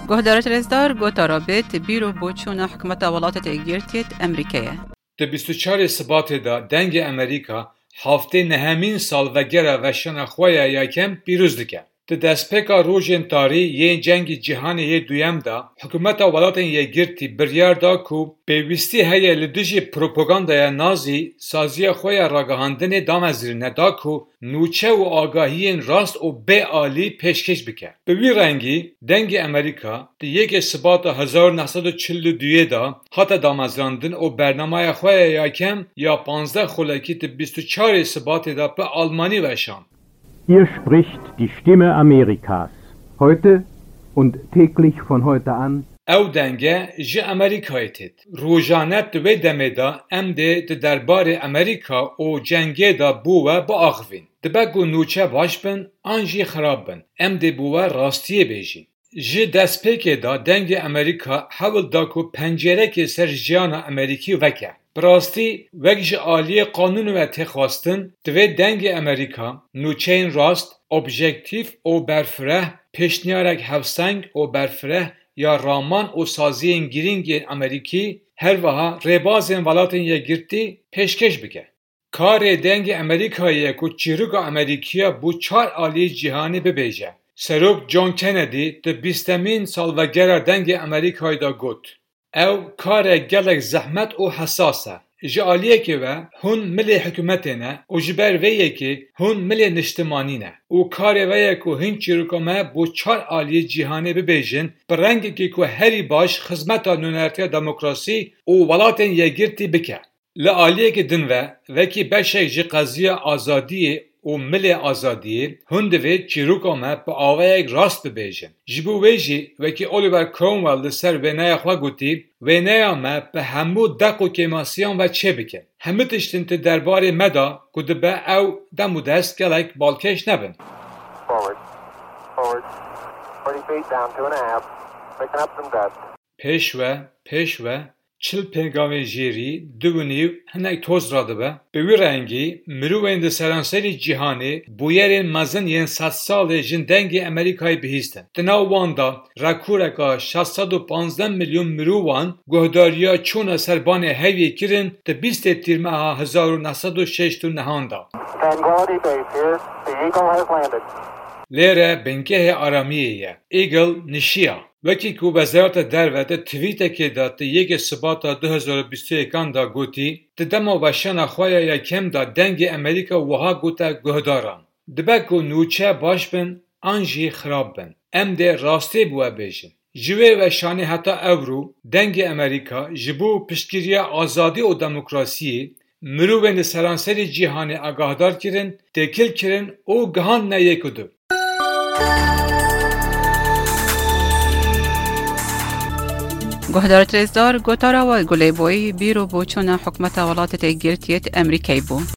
گهدارت رزدار گوتارا بیت بیرو بوچون حکمت ولات تگیرتیت امریکیه. ده 24 سبات دا دنگ امریکا هفته نهمین سال و گره و شنخواه یکم پیروز دکه. ده دستپیکا روژن تاری یه جنگ جهانی یه دویم دا حکومت ولات یگیرتی بریار دا کو پیوستی هیه لدوجی پروپاگاندای نازی سازی خواه راگهاندن دامزرینه دا کو نوچه و آگاهی راست و به عالی پیشکش بکه. به وی رنگی دنگ امریکا ده یک سبات 1942 دا حتی دامزراندن و برنامه خواه یکم یا 15 خلکی ده 24 سبات دا به آلمانی وشان. Hier spricht die Stimme Amerikas, heute und täglich von heute an. او دنگه جه امریکایی تید. روزانه دوی دمه دا ام ده دربار امریکا و جنگه دا بوه با آخوین. دبگو نوچه باش بن آنجی خراب بن. ام ده بوه راستیه بیجین. جه دست پیکه دا دنگ امریکا حول دا کو پنجره که سر جیان امریکی وکه. براستی وگج عالی قانون و تخواستن دوی دنگ امریکا نوچین راست، ابژکتیف و برفره پیشنیارک هفسنگ و برفره یا رامان و سازی گیرینگ امریکی هر وها ریبازن ولاتن یگیرتی پیشکش بکه. کار دنگ امریکایی که چیروک امریکیا بو 4 عالی جهانی ببیجه. سروک جان کندی ده 20مین سالوگر دنگ امریکایی دا گوت. او کار گلک زحمت و حساسه. جالیه که و هون ملی حکومتینه و جبر ویه که هون ملی نشتمانینه. و کار ویه که هین چیروکامه بو 4 عالی جهانی ببیجن برنگی که هری باش خدمتا نونرتی دموکراسی و ولاتن یگیرتی بکه. لعالیه که دنوه وکی بشک جی قضیه آزادی و ملی آزادی هندوی چیروکامه با آوه یک راست ببیجن. جبو ویجی وکی اولیور کرومویل لسر وینای خواه گوتی وینایامه به همو دق و کیماسیان و چه بکن. همه تشتین ته درباره مدا کده به او دمو دست گلک بالکش نبن. Forward. 40 feet down, 2.5. Picking up some dust. پیشوه چل پنگاوی جیری دوونیو هنک توز راده به وی رنگی مروین ده سرانسری جهانی بویرین مزن ین 100 سال جن دنگ امریکای بهیستن. دناو واندا رکورکا 615 میلیون مروان گهداریا چون سربان هیوی کرن ده 20 تیرمه 1906 تو نهاندا. Tranquility Base here. The Eagle has landed. لیره بنگه آرامیه ایگل نشیا وکی که وزارت دروته توییت که داد یک سبات 2021 دا گوتی دما وشان خواه یکم دا دنگ امریکا وها گوته گهداران دبکو نوچه باش بن آنجی خراب بن ام ده راستی بوه بیشن جوه وشانی حتی اورو دنگ امریکا جبو پشتگیری آزادی و دموکراسی مروین سرانسری جهانی آگاهدار کرن تکل کرن و گهان نیکدو گهدارت رزدار گوتارا و گلی بوی بیرو بوچون حکمت ولات تگیرتیت امریکی بو.